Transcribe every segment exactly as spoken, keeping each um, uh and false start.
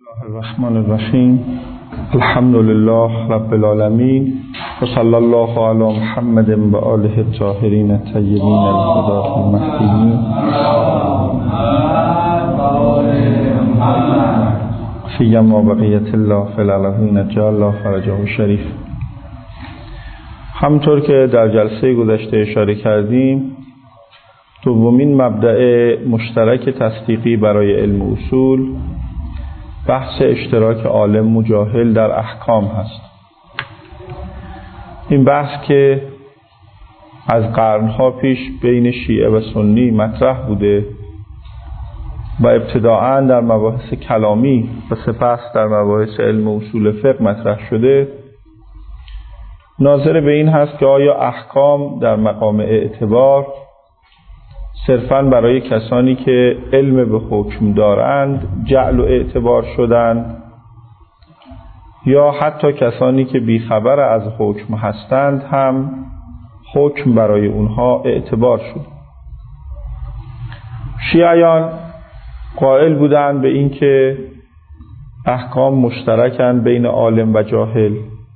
الله الرحمن الرحیم. الحمد لله رب العالمین و صلی الله علی محمد و آله الطاهرین الطیبین الهداة المهدیین فیما بقیت الله فی الارضین جعل الله فرجه شریف. همطور که در جلسه گذشته اشاره کردیم، دومین مبدأ مشترک تصدیقی برای علم اصول بحث اشتراک عالم و جاهل در احکام هست. این بحث که از قرنها پیش بین شیعه و سنی مطرح بوده و ابتداعاً در مباحث کلامی و سپس در مباحث علم اصول فقه مطرح شده، ناظر به این هست که آیا احکام در مقام اعتبار صرفاً برای کسانی که علم به حکم دارند جعل و اعتبار شدند، یا حتی کسانی که بیخبر از حکم هستند هم حکم برای اونها اعتبار شد. شیعیان قائل بودند به این که احکام مشترکند بین عالم و جاهل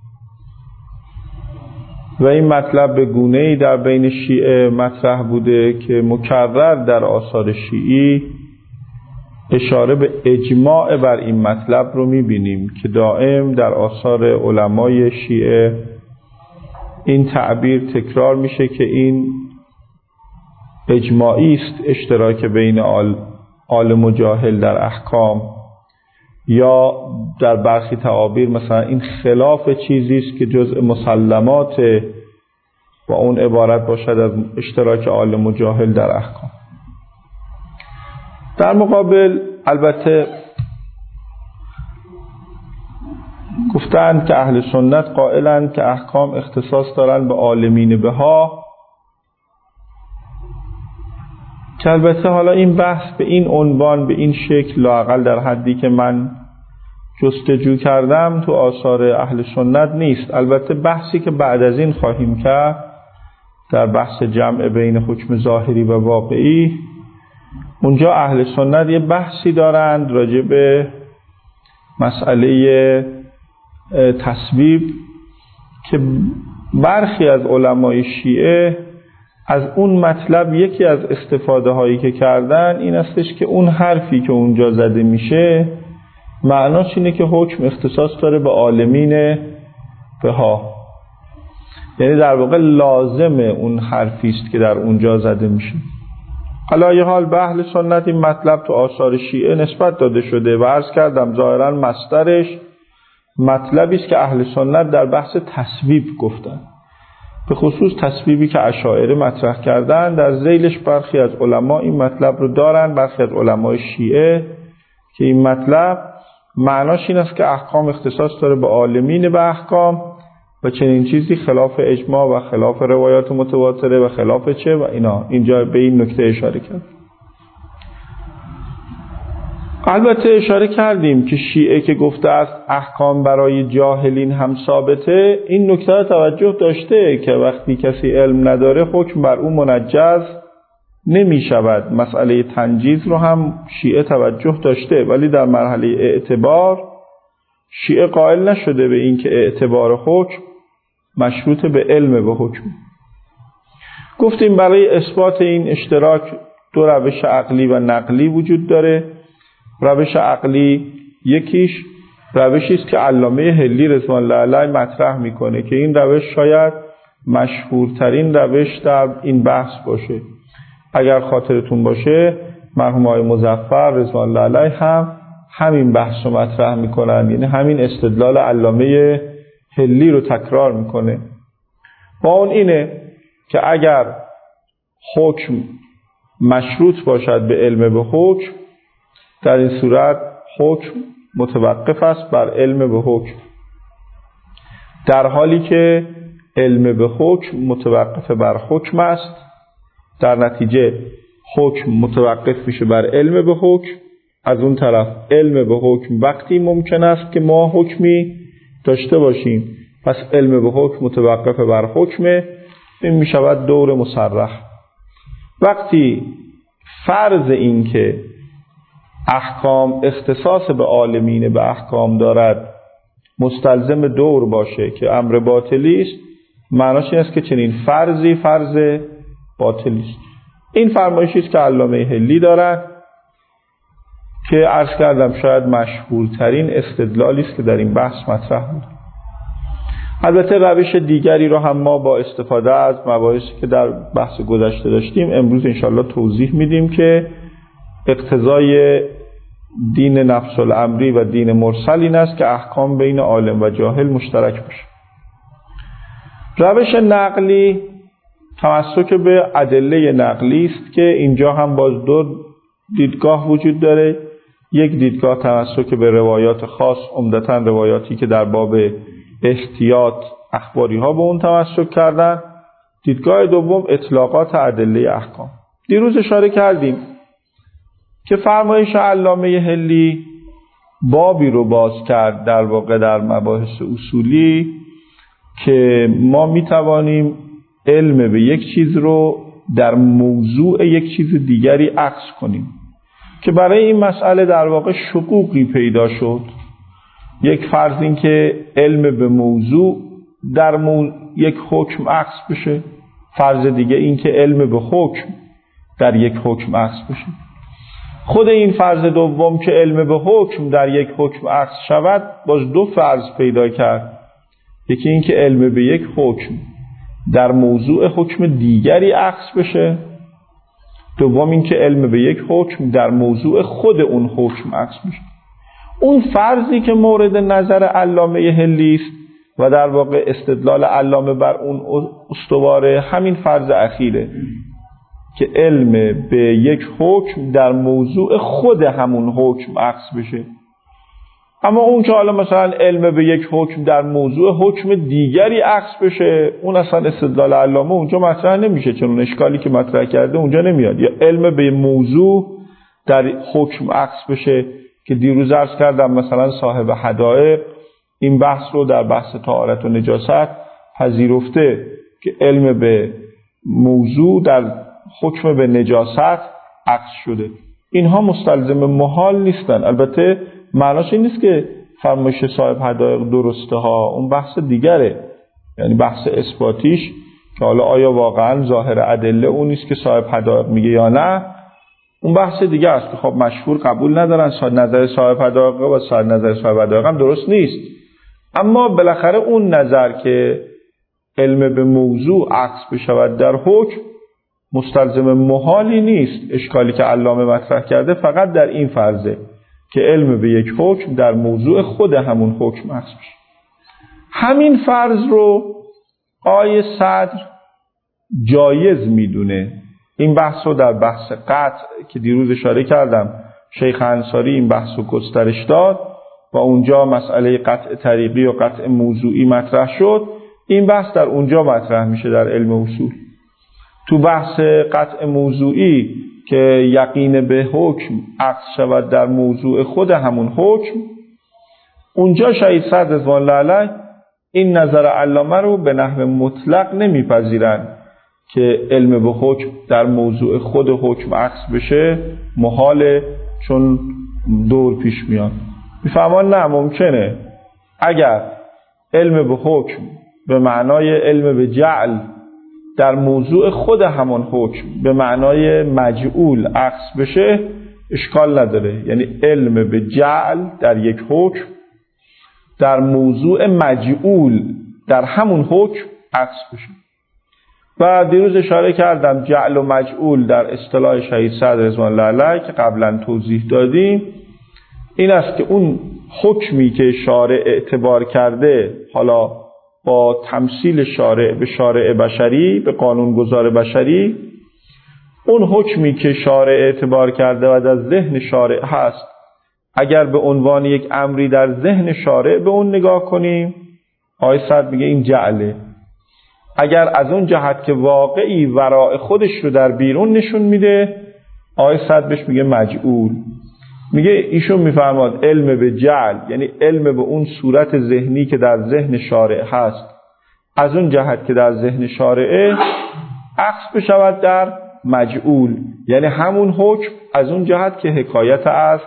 و این مطلب به گونه‌ای در بین شیعه مطرح بوده که مکرر در آثار شیعی اشاره به اجماع بر این مطلب رو می‌بینیم که دائم در آثار علمای شیعه این تعبیر تکرار میشه که این اجماعی است، اشتراک بین عالم و جاهل در احکام، یا در برخی تعابیر مثلا این خلاف چیزی است که جزء مسلمات و اون عبارت باشد از اشتراک عالم و جاهل در احکام. در مقابل البته گفتند که اهل سنت قائلند که احکام اختصاص دارند به عالمین بها، که البته حالا این بحث به این عنوان به این شکل لااقل در حدی که من جستجو کردم تو آثار اهل سنت نیست. البته بحثی که بعد از این خواهیم کرد در بحث جمع بین حکم ظاهری و واقعی، اونجا اهل سنت یه بحثی دارند راجع به مسئله تصویب که برخی از علمای شیعه از اون مطلب یکی از استفاده هایی که کردن این استش که اون حرفی که اونجا زده میشه معناش اینه که حکم اختصاص داره به عالمین بها، یعنی در واقع لازم اون حرفی است که در اونجا زده میشه. علی حال به اهل سنت این مطلب تو آثار شیعه نسبت داده شده و عرض کردم ظاهرا مصدرش مطلبی است که اهل سنت در بحث تصویب گفتن، به خصوص تصویبی که اشاعره مطرح کردن. در ذیلش برخی از علما این مطلب رو دارن، برخی از علمای شیعه، که این مطلب معناش این است که احکام اختصاص داره به عالمین به احکام و چنین چیزی خلاف اجماع و خلاف روایات متواتره و خلاف چه و اینا. اینجا به این نکته اشاره کرد. البته اشاره کردیم که شیعه که گفته است احکام برای جاهلین هم ثابته، این نکته را توجه داشته که وقتی کسی علم نداره حکم بر او منجز نمی شود. مسئله تنجیز رو هم شیعه توجه داشته، ولی در مرحله اعتبار شیعه قائل نشده به این که اعتبار حکم مشروط به علم به حکم. گفتیم برای اثبات این اشتراک دو روش عقلی و نقلی وجود داره. روش عقلی یکیش روشی است که علامه حلی رضوان الله علیه مطرح میکنه که این روش شاید مشهورترین روش در این بحث باشه. اگر خاطرتون باشه مرحوم آقای مظفر رضوان الله علیه هم همین بحث رو مطرح میکنن، یعنی همین استدلال علامه حلی رو تکرار میکنه. با اون اینه که اگر حکم مشروط باشد به علم به حکم، در این صورت حکم متوقف است بر علم به حکم، در حالی که علم به حکم متوقف بر حکم است. در نتیجه حکم متوقف میشه بر علم به حکم. از اون طرف علم به حکم وقتی ممکن است که ما حکمی داشته باشیم، پس علم به حکم متوقف بر حکمه. این میشود دور مصرح. وقتی فرض این که احکام اختصاص به عالمین به احکام دارد مستلزم دور باشه که امر باطلی است، معناش این است که چنین فرضی فرض باطلی است. این فرمایشی است که علامه حلی دارد که عرض کردم شاید مشهورترین استدلالی است که در این بحث مطرح بود. البته روش دیگری رو هم ما با استفاده از مباحثی که در بحث گذشته داشتیم امروز انشالله توضیح میدیم که اقتضای دین نفس الامری و دین مرسل این است که احکام بین عالم و جاهل مشترک باشه. روش نقلی تمسک به ادله نقلی است که اینجا هم باز دو دیدگاه وجود داره. یک دیدگاه تمسک به روایات خاص، عمدتاً روایاتی که در باب احتیاط اخباری ها به اون تمسک کردن. دیدگاه دوم اطلاقات ادله احکام. دیروز اشاره کردیم که فرمایش علامه حلی بابی رو باز کرد در واقع در مباحث اصولی که ما می توانیم علم به یک چیز رو در موضوع یک چیز دیگری عکس کنیم که برای این مسئله در واقع شقوقی پیدا شد. یک فرض این که علم به موضوع در مو... یک حکم عکس بشه، فرض دیگه این که علم به حکم در یک حکم عکس بشه. خود این فرض دوم که علم به حکم در یک حکم عکس شود باز دو فرض پیدا کرد. یکی این که علم به یک حکم در موضوع حکم دیگری عکس بشه، دوم این که علم به یک حکم در موضوع خود اون حکم عکس بشه. اون فرضی که مورد نظر علامه حلی است و در واقع استدلال علامه بر اون استواره همین فرض اخیره که علم به یک حکم در موضوع خود همون حکم عکس بشه. اما اون که حالا مثلا علم به یک حکم در موضوع حکم دیگری عکس بشه، اون اصلا استدلال علامه اونجا مطرح نمیشه، چون اون اشکالی که مطرح کرده اونجا نمیاد. یا علم به موضوع در حکم عکس بشه که دیروز عرض کردم مثلا صاحب حدائق این بحث رو در بحث طهارت و نجاست پذیرفته که علم به موضوع در حکم به نجاست عکس شده. اینها مستلزم محال نیستن. البته معناش این نیست که فرمایش صاحب حدائق درسته ها، اون بحث دیگره، یعنی بحث اثباتیش که حالا آیا واقعا ظاهر ادله اون نیست که صاحب حدائق میگه یا نه، اون بحث دیگه است که خب مشهور قبول ندارن، نظر صاحب حدائق و صاحب نظر صاحب حدائق هم درست نیست. اما بالاخره اون نظر که علم به موضوع عکس بشود در حکم مستلزم محالی نیست. اشکالی که علامه مطرح کرده فقط در این فرضه که علم به یک حکم در موضوع خود همون حکم عکس بشه. همین فرض رو آیه صدر جایز میدونه. این بحث رو در بحث قطع که دیروز اشاره کردم شیخ انصاری این بحث رو گسترش داد و اونجا مسئله قطع طریقی و قطع موضوعی مطرح شد. این بحث در اونجا مطرح میشه در علم اصول. تو بحث قطع موضوعی که یقین به حکم عکس شود در موضوع خود همون حکم، اونجا شهید صدر رضوان الله علیه این نظر علامه رو به نحو مطلق نمیپذیرن که علم به حکم در موضوع خود حکم عکس بشه محاله، چون دور پیش میاد. میفهمان نه ممکنه اگر علم به حکم به معنای علم به جعل در موضوع خود همون حکم به معنای مجعول عکس بشه اشکال نداره، یعنی علم به جعل در یک حکم در موضوع مجعول در همون حکم عکس بشه. و دیروز اشاره کردم جعل و مجعول در اصطلاح شهید صدر رضوان الله علیه که قبلا توضیح دادیم این است که اون حکمی که شارع اعتبار کرده، حالا با تمثیل شارع به شارع بشری، به قانونگذار بشری، اون حکمی که شارع اعتبار کرده و در ذهن شارع هست اگر به عنوان یک امری در ذهن شارع به اون نگاه کنیم آیه صد میگه این جعله. اگر از اون جهت که واقعی وراء خودش رو در بیرون نشون میده آیه صد بهش میگه مجعول. میگه ایشون میفرماد علم به جعل یعنی علم به اون صورت ذهنی که در ذهن شارع هست از اون جهت که در ذهن شارعه عکس بشود در مجعول، یعنی همون حکم از اون جهت که حکایت از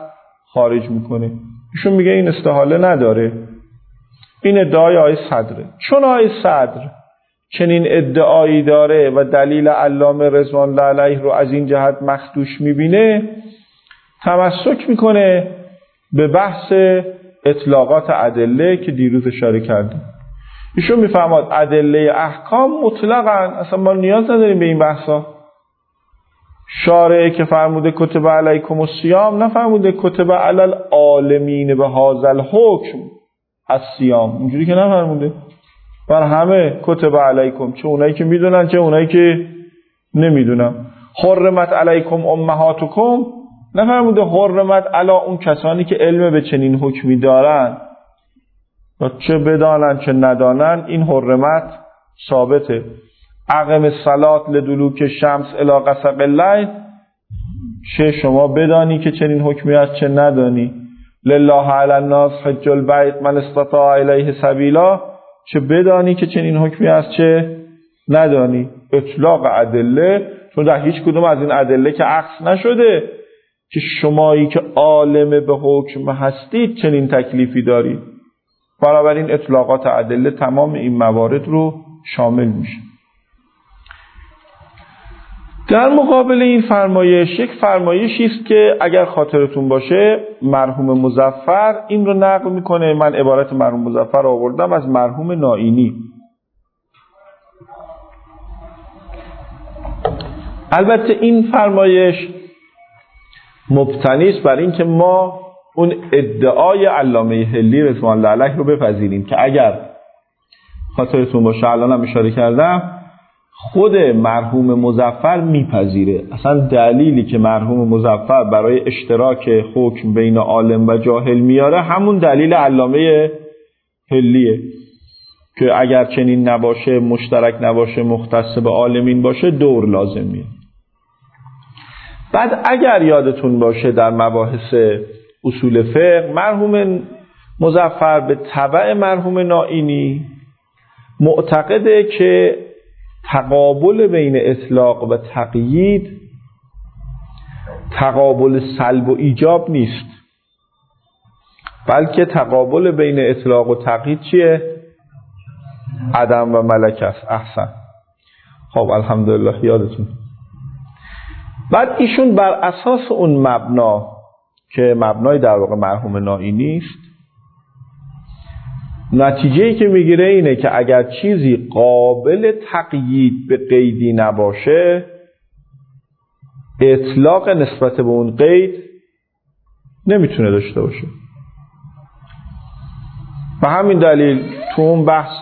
خارج میکنه. ایشون میگه این استحاله نداره. این ادعای آقای صدره. چون آقای صدر چنین ادعایی داره و دلیل علامه رضوان الله علیه رو از این جهت مخدوش میبینه، تمسک میکنه به بحث اطلاقات ادله که دیروز اشاره کردیم. ایشون میفهمد ادله احکام مطلقاً، اصلا ما نیاز نداریم به این بحثا. شارع که فرموده کتب علیکم الصیام نفرموده کتب علی العالمین به هذا الحکم الصیام، اینجوری که نفرموده. بر همه کتب علیکم، چه اونایی که میدونن چه اونایی که نمیدونن. حرمت علیکم امهاتکم نفرموده حرمت علی اون کسانی که علم به چنین حکمی دارن و چه بدانن چه ندانن، این حرمت ثابته. اقم الصلاة لدلوک شمس الی غسق اللیل، چه شما بدانی که چنین حکمی است چه ندانی. لله علی الناس حج البیت من استطاع الیه سبیلا، چه بدانی که چنین حکمی است چه ندانی. اطلاق ادله، چون در هیچ کدوم از این ادله که عکس نشده که شمایی که عالم به حکم هستید چنین تکلیفی دارید. بنابراین اطلاقات ادله تمام این موارد رو شامل میشه. در مقابل این فرمایش یک فرمایشی است که اگر خاطرتون باشه مرحوم مظفر این رو نقل میکنه. من عبارت مرحوم مظفر آوردم از مرحوم نائینی. البته این فرمایش مبتنی است بر این که ما اون ادعای علامه حلی رضوان الله علیه رو بپذیریم که اگر خاطرتون باشه الان هم اشاره کردم خود مرحوم مظفر میپذیره. اصلا دلیلی که مرحوم مظفر برای اشتراک حکم بین عالم و جاهل میاره همون دلیل علامه حلیه که اگر چنین نباشه، مشترک نباشه، مختص به عالمین باشه، دور لازم میاد. بعد اگر یادتون باشه در مباحث اصول فقه مرحوم مظفر به تبع مرحوم نائینی معتقده که تقابل بین اطلاق و تقیید تقابل سلب و ایجاب نیست، بلکه تقابل بین اطلاق و تقیید چیه؟ عدم و ملک است. احسن. خب الحمدلله یادتون. بعد ایشون بر اساس اون مبنا که مبنای در واقع مرحوم نائینی است، نتیجه‌ای که میگیره اینه که اگر چیزی قابل تقیید به قیدی نباشه، اطلاق نسبت به اون قید نمیتونه داشته باشه. و همین دلیل تو اون بحث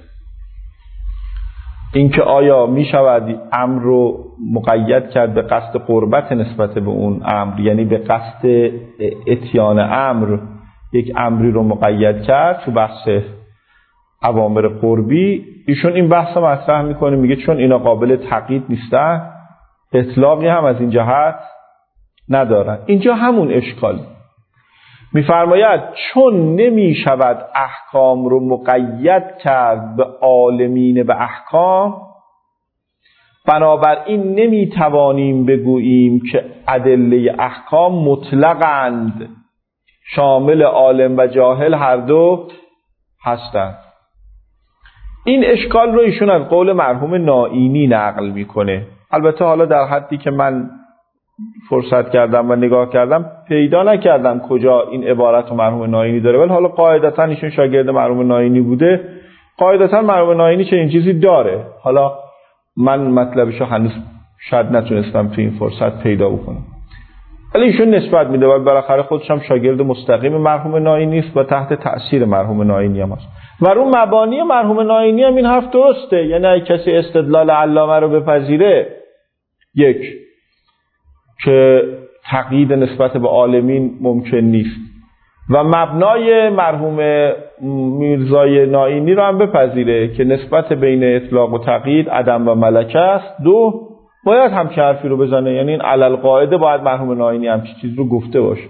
اینکه آیا میشود امر رو مقید کرد به قصد قربت نسبت به اون امر، یعنی به قصد اتیان امر یک امری رو مقید کرد تو بحث اوامر قربی، ایشون این بحث رو مطرح میکنه، میگه چون اینا قابل تقیید نیستن اطلاقی هم از این جهت ندارن. اینجا همون اشکال میفرماید چون نمیشود احکام رو مقید کرد به عالمین به احکام، بنابراین نمیتوانیم بگوییم که ادله احکام مطلقاند، شامل عالم و جاهل هر دو هستند. این اشکال رو ایشون از قول مرحوم نائینی نقل میکنه. البته حالا در حدی که من فرصت کردم و نگاه کردم پیدا نکردم کجا این عبارت رو مرحوم نائینی داره، ولی حالا قاعدتا ایشون شاگرد مرحوم نائینی بوده، قاعدتا مرحوم نائینی چه این چیزی داره. حالا من مطلبش رو هنوز شاید نتونستم تو این فرصت پیدا بکنم، ولی ایشون نسبت میده و بالاخره خودش هم شاگرد مستقیم مرحوم نائینی است و تحت تأثیر مرحوم نائینی هم هست. و رو مبانی مرحوم نائینی هم این حرف درسته، یعنی اگه کسی استدلال علامه رو بپذیره، یک که تقیید نسبت به عالمین ممکن نیست و مبنای مرحوم میرزای نائینی رو هم بپذیره که نسبت بین اطلاق و تقیید عدم و ملکه است، دو باید همچه حرفی رو بزنه، یعنی این علل قاعده باید مرحوم نائینی همچه چیز رو گفته باشه.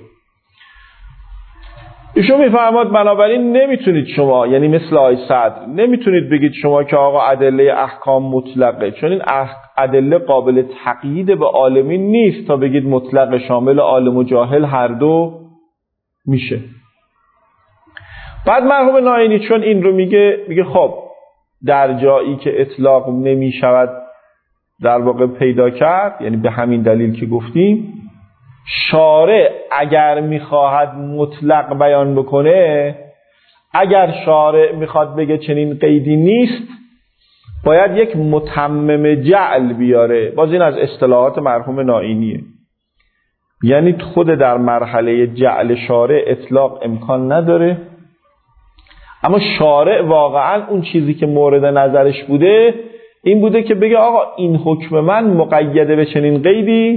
ایشون میفرماد بنابراین نمیتونید شما، یعنی مثل آقای صدر، نمیتونید بگید شما که آقا ادله احکام مطلقه، چون این ادله قابل تقیید به عالمین نیست تا بگید مطلق شامل عالم و جاهل هر دو میشه. بعد مرحوم ناینی چون این رو میگه، میگه خب در جایی که اطلاق نمیشود در واقع پیدا کرد، یعنی به همین دلیل که گفتیم، شارع اگر میخواهد مطلق بیان بکنه، اگر شارع میخواد بگه چنین قیدی نیست، باید یک متمم جعل بیاره. باز این از اصطلاحات مرحوم ناینیه، یعنی خود در مرحله جعل شارع اطلاق امکان نداره، اما شارع واقعا اون چیزی که مورد نظرش بوده این بوده که بگه آقا این حکم من مقیده به چنین قیدی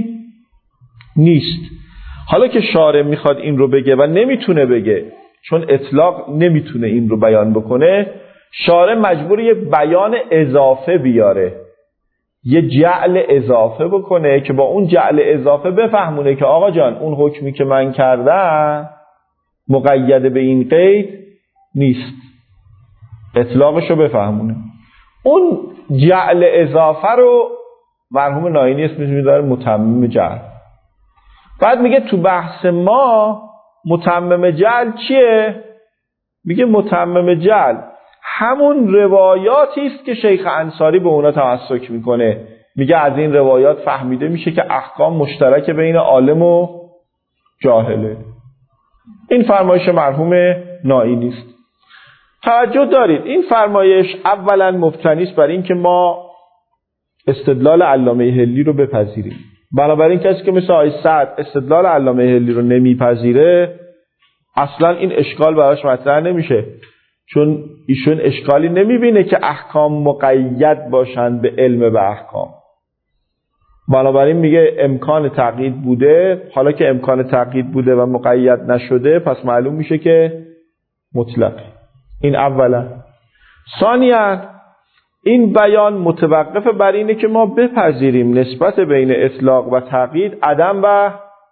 نیست. حالا که شارع میخواد این رو بگه و نمیتونه بگه، چون اطلاق نمیتونه این رو بیان بکنه، شارع مجبور یه بیان اضافه بیاره، یه جعل اضافه بکنه که با اون جعل اضافه بفهمونه که آقا جان اون حکمی که من کردم مقید به این قید نیست، اطلاقشو بفهمونه. اون جعل اضافه رو مرحوم ناینی اسمش میذاره متمم جعل. بعد میگه تو بحث ما متمم جعل چیه؟ میگه متمم جعل همون روایاتی است که شیخ انصاری به اونا تمسک میکنه. میگه از این روایات فهمیده میشه که احکام مشترک بین عالم و جاهله. این فرمایش مرحوم ناینی است. توجه دارید این فرمایش اولا مبتنی است بر این که ما استدلال علامه حلی رو بپذیریم. بنابراین کسی که مثل آقای سعد استدلال علامه حلی رو نمیپذیره، اصلا این اشکال براش مطرح نمیشه، چون ایشون اشکالی نمیبینه که احکام مقید باشند به علم به احکام. بنابراین میگه امکان تقیید بوده، حالا که امکان تقیید بوده و مقید نشده پس معلوم میشه که مطلقه. این اولا. ثانیاً این بیان متوقف بر اینه که ما بپذیریم نسبت بین اطلاق و تقیید عدم و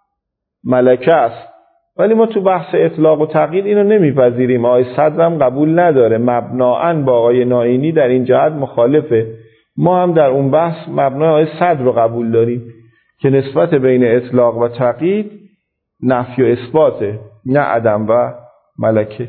ملکه است، ولی ما تو بحث اطلاق و تقیید اینو نمیپذیریم. آقای صدرم قبول نداره، مبنااً با آقای ناینی در این جهت مخالفه. ما هم در اون بحث مبنای آقای صدر رو قبول داریم که نسبت بین اطلاق و تقیید نفی و اثباته، نه عدم و ملکه.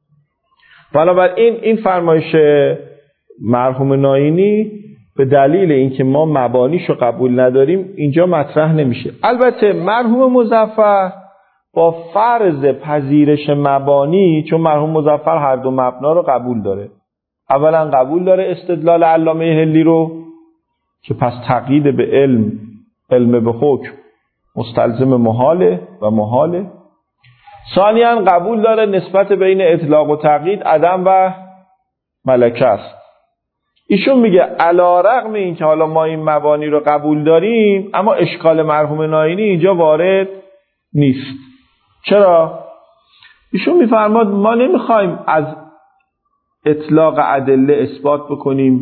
بنابراین این فرمایش مرحوم ناینی به دلیل اینکه ما مبانیشو قبول نداریم اینجا مطرح نمیشه. البته مرحوم مظفر با فرض پذیرش مبانی، چون مرحوم مظفر هر دو مبنا رو قبول داره، اولا قبول داره استدلال علامه حلی رو که پس تقیید به علم، علم به حکم مستلزم محاله و محاله. ثانیاً قبول داره نسبت بین اطلاق و تقیید عدم و ملکه است. ایشون میگه علی رغم این که حالا ما این مبانی رو قبول داریم، اما اشکال مرحوم ناینی اینجا وارد نیست. چرا؟ ایشون میفرماد ما نمیخوایم از اطلاق ادله اثبات بکنیم،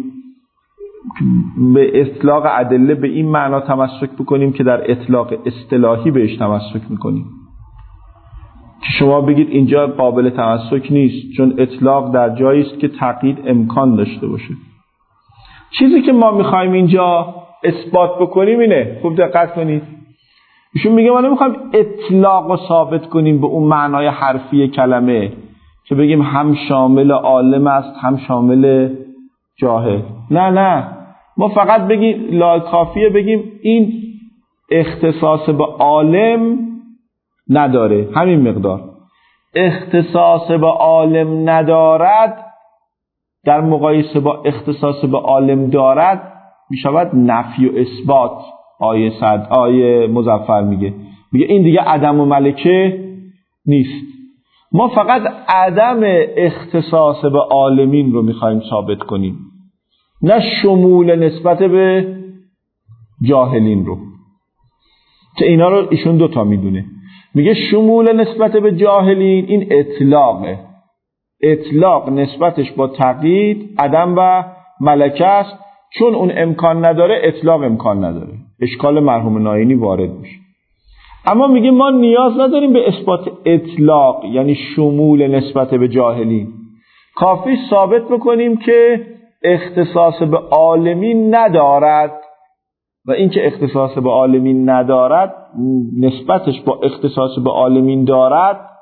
به اطلاق ادله به این معنا تمسک بکنیم که در اطلاق اصطلاحی بهش تمسک میکنیم، که شما بگید اینجا قابل تمسک نیست، چون اطلاق در جایی است که تقیید امکان داشته باشه. چیزی که ما میخوایم اینجا اثبات بکنیم اینه، خوب دقت کنید، ایشون میگه ما نمیخوایم اطلاق رو ثابت کنیم به اون معنای حرفی کلمه که بگیم هم شامل عالم است هم شامل جاهل. نه نه، ما فقط بگیم لا کافیه بگیم این اختصاص به عالم نداره، همین مقدار. اختصاص به عالم ندارد در مقایسه با اختصاص به عالم دارد میشود نفی و اثبات. آیه صد آیه مظفر میگه میگه این دیگه عدم و ملکه نیست. ما فقط عدم اختصاص به عالمین رو میخوایم ثابت کنیم، نه شمول نسبت به جاهلین رو، که اینا رو ایشون دوتا میدونه. میگه شمول نسبت به جاهلین این اطلاقه، اطلاق نسبتش با تقیید عدم و ملکه است، چون اون امکان نداره اطلاق امکان نداره. اشکال مرحوم ناینی وارد میشه. اما میگه ما نیاز نداریم به اثبات اطلاق، یعنی شمول نسبت به جاهلین، کافی ثابت بکنیم که اختصاص به عالمین ندارد، و اینکه اختصاص به عالمین ندارد نسبتش با اختصاص به عالمین دارد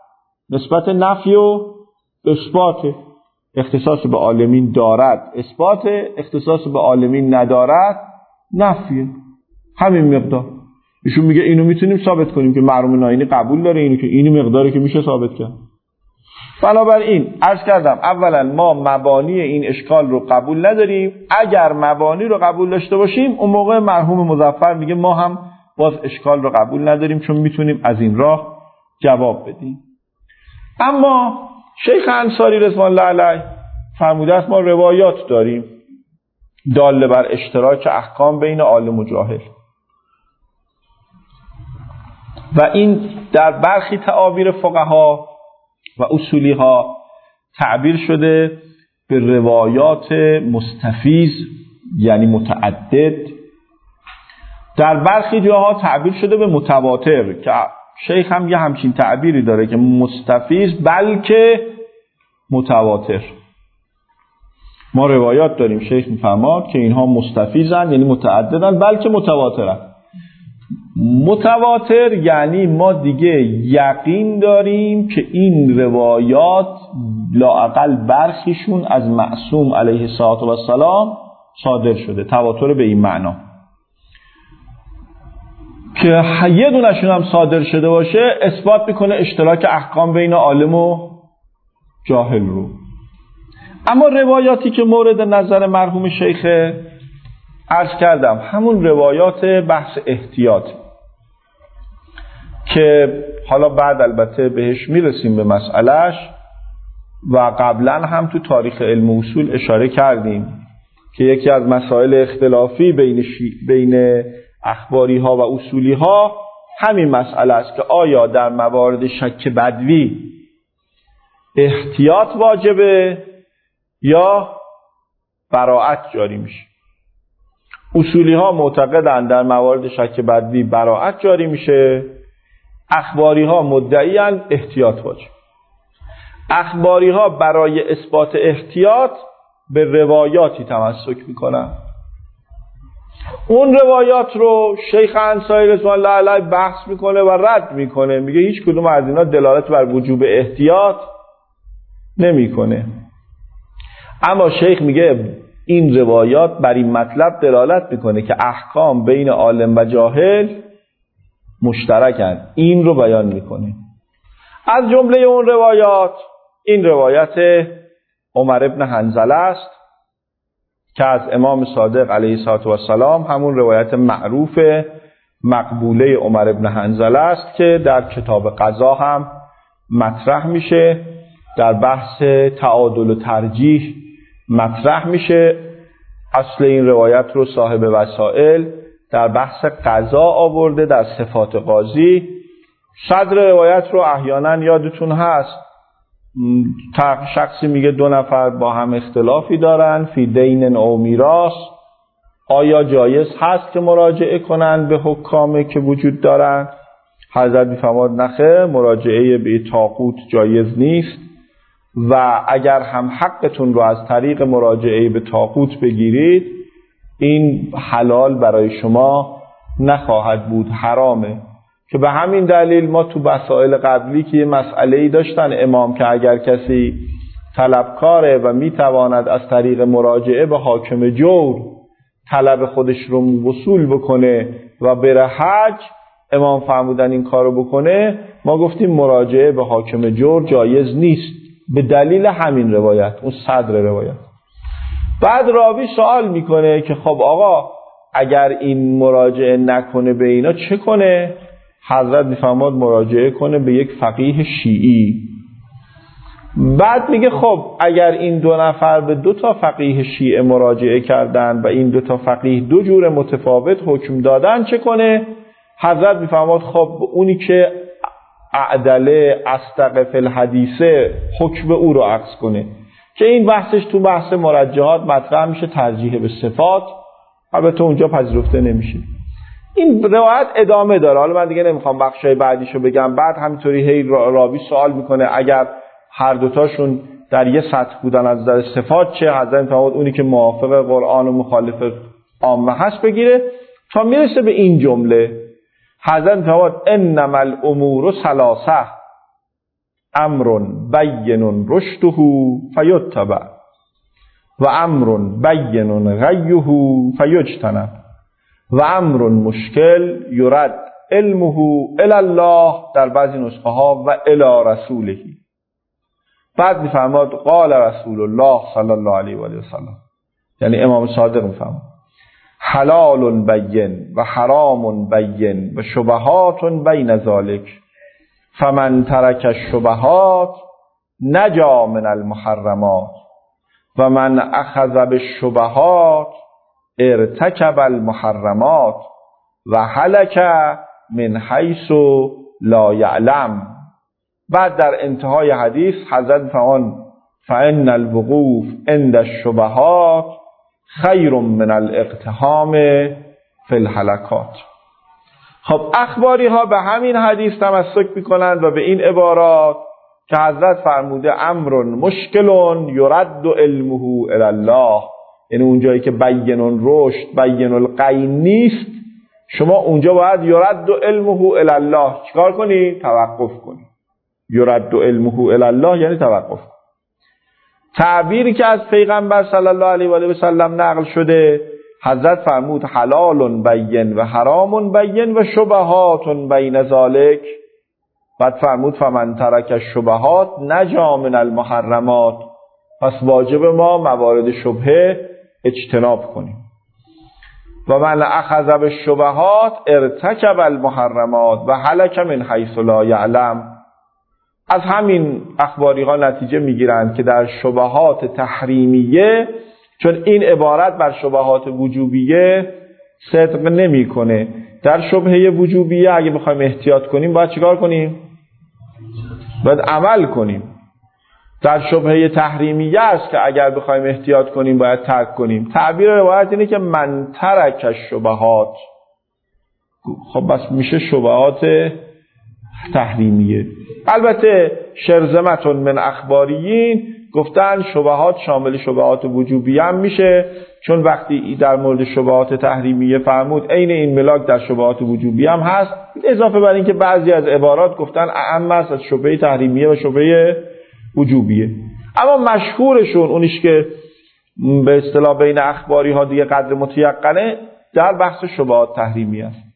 نسبت نفی و اثبات. اختصاص به عالمین دارد اثبات، اختصاص به عالمین ندارد نفی. همین مقدار. ایشون میگه اینو میتونیم ثابت کنیم که مرحوم ناینی قبول داره، اینو که اینی مقداری که میشه ثابت کرد. بنابراین عرض کردم اولا ما مبانی این اشکال رو قبول نداریم. اگر مبانی رو قبول داشته باشیم اون موقع مرحوم مظفر میگه ما هم باز اشکال رو قبول نداریم، چون میتونیم از این راه جواب بدیم. اما شیخ انصاری رضوان الله علیه فرموده است ما روایات داریم داله بر اشتراک احکام بین عالم و جاهل و این در برخی تعابیر فقها و اصولی ها تعبیر شده به روایات مستفیض یعنی متعدد، در برخی جاها تعبیر شده به متواتر که شیخ هم یه همچین تعبیری داره که مستفیض بلکه متواتر. ما روایات داریم شیخ میفرماد که اینها مستفیضن یعنی متعددن بلکه متواترن. متواتر یعنی ما دیگه یقین داریم که این روایات لااقل برخیشون از معصوم علیه السلام صادر شده. تواتر به این معنا که یه دونشون هم صادر شده باشه اثبات میکنه اشتراک احکام بین عالم و جاهل رو. اما روایاتی که مورد نظر مرحوم شیخ عرض کردم همون روایات بحث احتیاط که حالا بعد البته بهش میرسیم به مسئلهش و قبلا هم تو تاریخ علم اصول اشاره کردیم که یکی از مسائل اختلافی بین, شی... بین اخباری ها و اصولی ها همین مسئله است که آیا در موارد شک بدوی احتیاط واجبه یا براءت جاری میشه. اصولی ها معتقدند در موارد شک بدوی براءت جاری میشه، اخباری ها مدعیان احتیاط واجب. اخباری ها برای اثبات احتیاط به روایاتی تمسک میکنن. اون روایات رو شیخ انصاری رضوان الله علیه بحث میکنه و رد میکنه، میگه هیچ کدوم از اینا دلالت بر وجوب احتیاط نمیکنه. اما شیخ میگه این روایات بر این مطلب دلالت میکنه که احکام بین عالم و جاهل مشترکن. این رو بیان میکنه. از جمله اون روایات این روایت عمر ابن حنظله است که از امام صادق علیه السلام، همون روایت معروف مقبوله عمر ابن حنظله است که در کتاب قضا هم مطرح میشه، در بحث تعادل و ترجیح مطرح میشه. اصل این روایت رو صاحب وسائل در بحث قضا آورده در صفات قاضی. صدر روایت رو احیانا یادتون هست شخصی میگه دو نفر با هم اختلافی دارن فی دین او میراث، آیا جایز هست که مراجعه کنن به حکامه که وجود دارن؟ حضرت میفرماد نخیر، مراجعه به طاغوت جایز نیست و اگر هم حقتون رو از طریق مراجعه به طاغوت بگیرید این حلال برای شما نخواهد بود، حرامه. که به همین دلیل ما تو مسائل قبلی که یه مسئله‌ای داشتن امام که اگر کسی طلبکاره و میتواند از طریق مراجعه به حاکم جور طلب خودش رو وصول بکنه و بره حج، امام فرمودن این کارو بکنه، ما گفتیم مراجعه به حاکم جور جایز نیست به دلیل همین روایت، اون صدر روایت. بعد راوی سوال میکنه که خب آقا اگر این مراجعه نکنه به اینا چه کنه؟ حضرت میفرماد مراجعه کنه به یک فقیه شیعی. بعد میگه خب اگر این دو نفر به دو تا فقیه شیعه مراجعه کردن و این دو تا فقیه دو جور متفاوت حکم دادن چه کنه؟ حضرت میفرماد خب اونی که اعدله اصدق فی الحدیثه حکم او رو عکس کنه، که این بحثش تو بحث مرجحات مطرح میشه، ترجیح به صفات، البته اونجا پذیرفته نمیشه. این روایت ادامه داره، حالا من دیگه نمیخوام بخشای بعدیشو بگم. بعد همینطوری هی راوی سوال میکنه اگر هر دوتاشون در یه سطح بودن از نظر صفات چه؟ حضرت میفرماد اونی که موافق قرآن و مخالف عامه هست بگیره، تا میرسه به این جمله. حضرت میفرماد انما الامور ثلاثه، امر بین رشده فیتبع و امر بین غیه فیجتنب و امر مشکل یرد علمه الی الله در بعضی نسخه ها و الی رسوله. بعد میفرماد قال رسول الله صلی الله علیه و آله و سلم، یعنی امام صادق میفرماد حلال بین و حرام بین و شبهات بین ذالک فمن ترک الشبهات نجا من المحرمات و من اخذ بالشبهات ارتکب المحرمات و هلک من حیث لا یعلم. بعد در انتهای حدیث حضرت فرمان فان الوقوف عند الشبهات خیر من الاقتحام فی الهلکات. خب اخباری ها به همین حدیث تمسک میکنند و به این عبارات که حضرت فرموده امر مشکل یرد علمه الی الله، یعنی اونجایی که بین رشد بین الغی نیست، شما اونجا باید یرد علمه الی الله چیکار کنی؟ توقف کنی. یرد علمه الی الله یعنی توقف. تعبیری که از پیغمبر صلی الله علیه و آله و سلم نقل شده، حضرت فرمود حلال بین و حرام بین و شبهات بین ذالک. بعد فرمود فمن ترک الشبهات نجا من المحرمات. پس واجب ما موارد شبهه اجتناب کنیم. و من اخذ بالشبهات ارتکب المحرمات و هلک من حیث لا یعلم. از همین اخباری ها نتیجه میگیرند که در شبهات تحریمیه، چون این عبارت بر شبهات وجوبیه صدق نمیکنه، در شبهه وجوبیه اگه بخوایم احتیاط کنیم باید چیکار کنیم؟ باید عمل کنیم. در شبهه تحریمیه است که اگر بخوایم احتیاط کنیم باید ترک کنیم. تعبیر روایت اینه که من ترک الشبهات. خب بس میشه شبهات تحریمیه. البته شرذمتون من اخباریین گفتن شبهات شامل شبهات وجوبی هم میشه، چون وقتی در مورد شبهات تحریمیه فرمود عین این ملاک در شبهات وجوبی هم هست، اضافه بر این که بعضی از عبارات گفتن اعم است از شبهه تحریمیه و شبهه وجوبیه. اما مشهورشون اونیش که به اصطلاح بین اخباری ها دیگه قدر متیقنه در بحث شبهات تحریمیه است.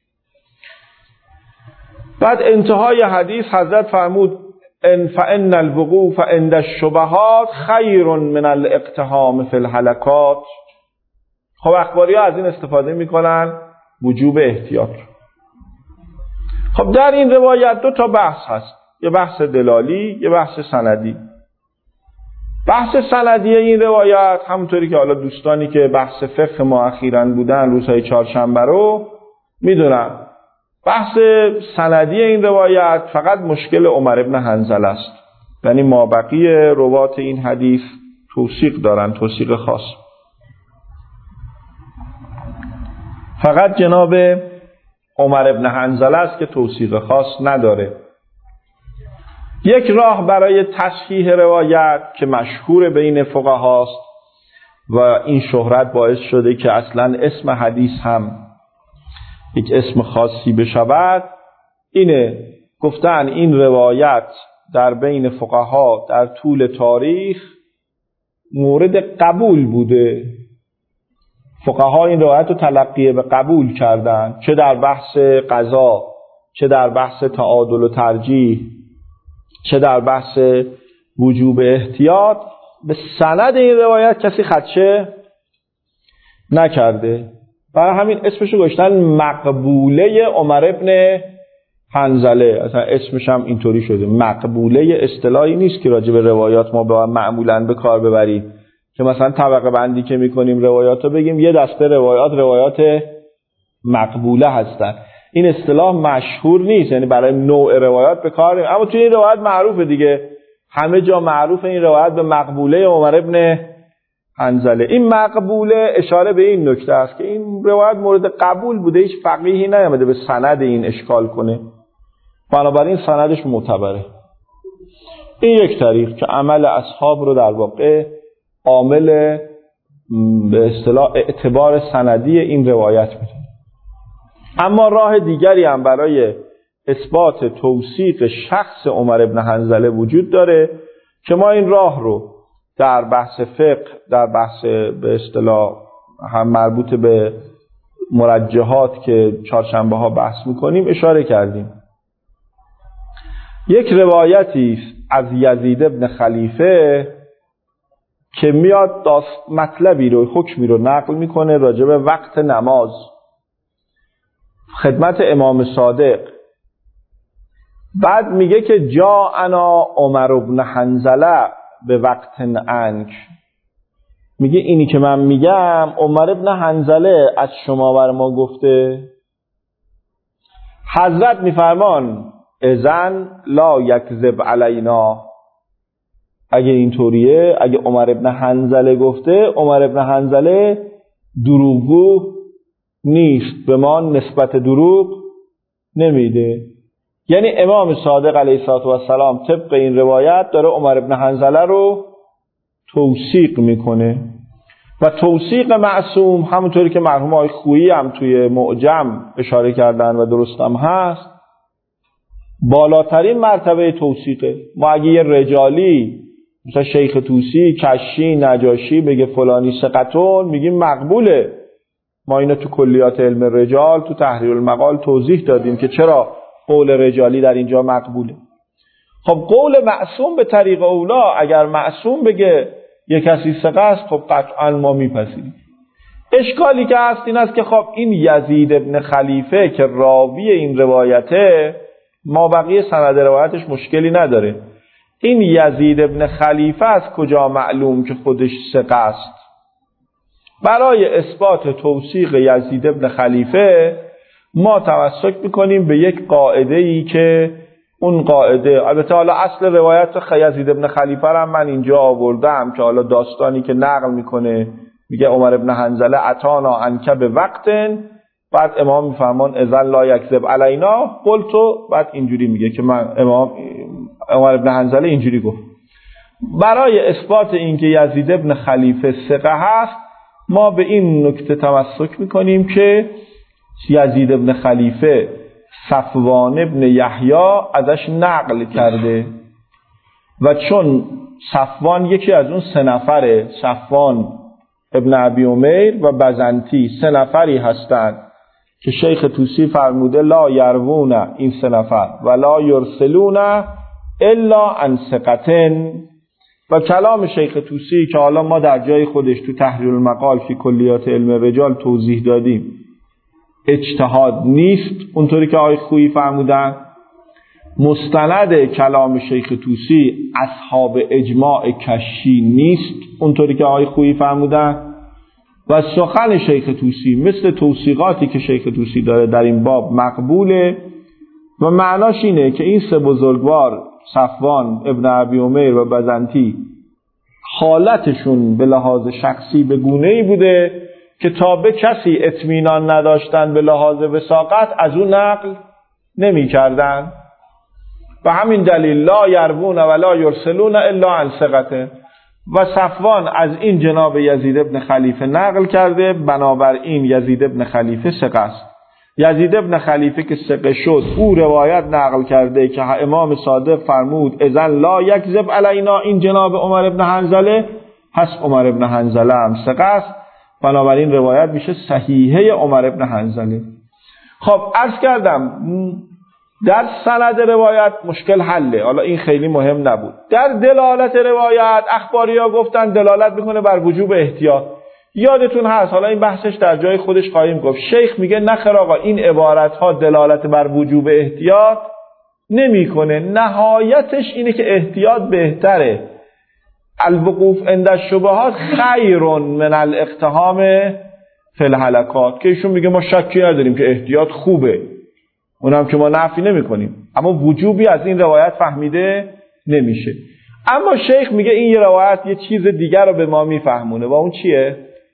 بعد انتهای حدیث حضرت فرمود ان فان الوقوف عند الشبهات خیر من الاقتحام فی الهلکات. خب اخباری ها از این استفاده میکنن وجوب احتیاط. خب در این روایت دو تا بحث هست، یه بحث دلالی یه بحث سندی. بحث سندی این روایت همونطوری که حالا دوستانی که بحث فقه ما اخیراً بودن روزهای چهارشنبه رو میدونن، بحث سندی این روایت فقط مشکل عمر ابن حنظله است، یعنی مابقی روات این حدیث توثیق دارن، توثیق خاص. فقط جناب عمر ابن حنظله است که توثیق خاص نداره. یک راه برای تصحیح روایت که مشهور بین فقهاست و این شهرت باعث شده که اصلا اسم حدیث هم یک اسم خاصی بشود، اینه گفتن این روایت در بین فقها در طول تاریخ مورد قبول بوده. فقها این روایت رو تلقی به قبول کردن، چه در بحث قضا، چه در بحث تعادل و ترجیح، چه در بحث وجوب احتیاط. به سند این روایت کسی خدشه نکرده، برای همین اسمشو گذاشتن مقبوله عمر ابن حنظله. اصلا اسمش هم اینطوری شده. مقبوله اصطلاحی نیست که راجع به روایات ما با معمولاً به کار ببریم، که مثلا طبقه بندی که میکنیم روایات رو بگیم یه دسته روایات روایات مقبوله هستن. این اصطلاح مشهور نیست، یعنی برای نوع روایات به کار نمیبریم، اما توی این روایت معروفه دیگه، همه جا معروف این روایت به مقبوله عمر ابن حنظله. این مقبوله اشاره به این نکته است که این روایت مورد قبول بوده، هیچ فقیهی نیامده به سند این اشکال کنه، بنابراین سندش معتبره. این یک طریق که عمل اصحاب رو در واقع عامل به اصطلاح اعتبار سندی این روایت میده. اما راه دیگری هم برای اثبات توثیق شخص عمر ابن حنظله وجود داره که ما این راه رو در بحث فقه، در بحث به اصطلاح هم مربوط به مرجحات که چهارشنبه ها بحث میکنیم اشاره کردیم. یک روایتی است از یزید ابن خلیفه که میاد داست مطلبی رو، حکمی رو نقل میکنه راجع به وقت نماز خدمت امام صادق. بعد میگه که جا انا عمر ابن حنظله به وقت انک، میگه اینی که من میگم عمر ابن حنظله از شما بر ما گفته. حضرت میفرمان اذن لا یکذب علینا، اگه اینطوریه، اگه عمر ابن حنظله گفته، عمر ابن حنظله دروغگو نیست، به ما نسبت دروغ نمیده. یعنی امام صادق علیه السلام طبق این روایت داره عمر ابن حنظله رو توثیق میکنه. و توثیق معصوم همونطوری که مرحوم آقای خویی هم توی معجم اشاره کردن و درست هم هست، بالاترین مرتبه توثیقه. ما اگه یه رجالی مثلا شیخ طوسی، کشی، نجاشی بگه فلانی ثقتون، میگیم مقبوله. ما اینو تو کلیات علم رجال تو تحریر المقال توضیح دادیم که چرا قول رجالی در اینجا مقبوله. خب قول معصوم به طریق اولا، اگر معصوم بگه یک کسی ثقه است، خب قطعا ما میپذیریم. اشکالی که هست این است که خب این یزید ابن خلیفه که راوی این روایته، ما بقیه سند روایتش مشکلی نداره. این یزید ابن خلیفه از کجا معلوم که خودش ثقه است؟ برای اثبات توثیق یزید ابن خلیفه ما توسط میکنیم به یک قاعده ای که اون قاعده، البته حالا اصل روایت یزید ابن خلیفه رو من اینجا آوردم که حالا داستانی که نقل میکنه، میگه عمر ابن حنظله اتانا انک به وقتن، بعد امام میفرمان اذن لا یکذب علینا قلتو، بعد اینجوری میگه که من امام عمر ابن حنظله اینجوری گفت. برای اثبات اینکه یزید ابن خلیفه ثقه هست ما به این نکته تمسک میکنیم که یزید ابن خلیفه صفوان ابن یحیی ازش نقل کرده و چون صفوان یکی از اون سه نفره، صفوان ابن ابی امیر و بزنتی، سه نفری هستند که شیخ طوسی فرموده لا یروون، این سه نفر، ولا یرسلون الا عن ثقتن. و کلام شیخ طوسی که حالا ما در جای خودش تو تحریر المقال فی کلیات علم رجال توضیح دادیم، اجتهاد نیست اونطوری که آقای خویی فرمودن. مستند کلام شیخ طوسی اصحاب اجماع کشی نیست اونطوری که آقای خویی فرمودن. و سخن شیخ طوسی مثل توثیقاتی که شیخ طوسی داره در این باب مقبوله و معناش اینه که این سه بزرگوار، صفوان ابن ابی امیر و بزنتی، حالتشون به لحاظ شخصی به گونه‌ای بوده که تا به کسی اطمینان نداشتن به لحاظ وثاقت از اون نقل نمی کردن. و همین دلیل لا یروون ولا یرسلون الا عن ثقته. و صفوان از این جناب یزید ابن خلیفه نقل کرده، بنابراین یزید ابن خلیفه ثقه است. یزید ابن خلیفه که ثقه شد، او روایت نقل کرده که امام صادق فرمود اذن لا یکذب علینا، این جناب عمر ابن حنظله، پس عمر ابن حنظله هم ثقه است، بنابراین روایت میشه صحیحه عمر ابن حنظله. خب عرض کردم در سند روایت مشکل حله، حالا این خیلی مهم نبود. در دلالت روایت اخباری ها گفتن دلالت میکنه بر وجوب احتیاط. یادتون هست، حالا این بحثش در جای خودش خواهیم گفت، شیخ میگه نخیر آقا این عبارت ها دلالت بر وجوب احتیاط نمیکنه، نهایتش اینه که احتیاط بهتره. الوقوف عند الشبهات خیر من الاقتحام فی الهلکات، که ایشون میگه ما شکی نداریم که احتیاط خوبه، اونم که ما نفی نمی کنیم، اما وجوبی از این روایت فهمیده نمیشه. اما شیخ میگه این یه روایت یه چیز دیگر رو به ما میفهمونه و اون چیه؟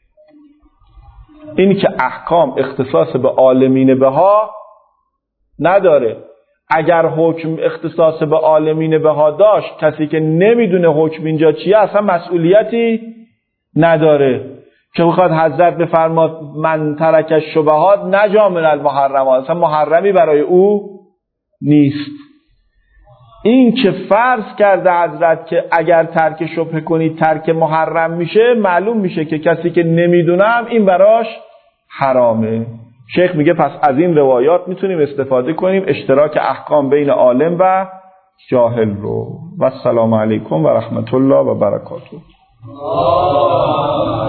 این که احکام اختصاص به عالمین بها نداره. اگر حکم اختصاص به عالمین بها داشت، کسی که نمیدونه حکم اینجا چیه اصلا مسئولیتی نداره، که بخواد حضرت بفرماد من ترک الشبهات نجا من المحرمات، اصلا محرمی برای او نیست. این که فرض کرده حضرت که اگر ترک شبهه کنید ترک محرم میشه، معلوم میشه که کسی که نمیدونم این براش حرامه. شیخ میگه پس از این روایات میتونیم استفاده کنیم اشتراک احکام بین عالم و جاهل رو. و السلام علیکم و رحمت الله و برکاته.